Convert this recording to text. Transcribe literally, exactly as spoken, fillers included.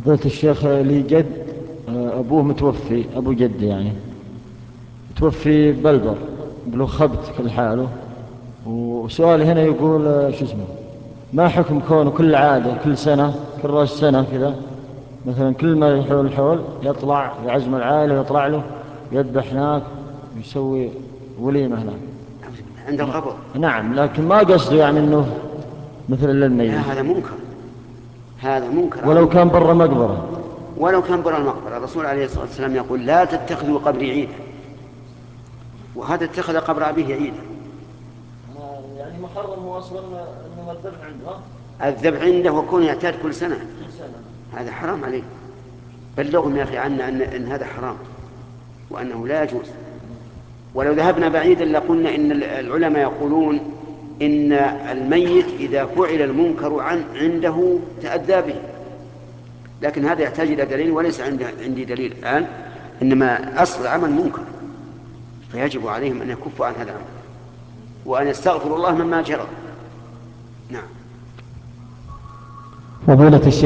فضيلة الشيخ لي جد، آه، أبوه متوفي، أبو جد يعني متوفي بلبر بلو خبت كل حاله. وسؤالي هنا يقول آه، شو اسمه، ما حكم كونه كل عادة كل سنة كل رأس سنة كذا، مثلا كل ما يحول الحول يطلع يعزم العائلة ويطلع له يذبح هناك ويسوي وليمة هناك. عند القبر. نعم، لكن ما قصده يعني أنه مثل لا، للميت. هذا منكر، هذا منكر ولو عظيم. كان برا مقبرة. ولو كان برا المقبرة، الرسول عليه الصلاة والسلام يقول لا تتخذوا قبري عيدا، وهذا اتخذ قبر أبيه عيدا. يعني محرم هو أصلا أنه الذبح عنده. الذبح عنده وكون يعتاد كل سنة، كل سنة. هذا حرام عليه. بلغهم يا أخي عنا أن, أن هذا حرام وأنه لا يجوز. ولو ذهبنا بعيدا لقلنا إن العلماء يقولون إن الميت إذا فعل المنكر عن عنده تأدى به، لكن هذا يحتاج إلى دليل، وليس عندي, عندي دليل الآن. إنما أصل العمل منكر، فيجب عليهم أن يكفوا عن هذا العمل وأن يستغفروا الله مما جرى. نعم. فضيلة الشيخ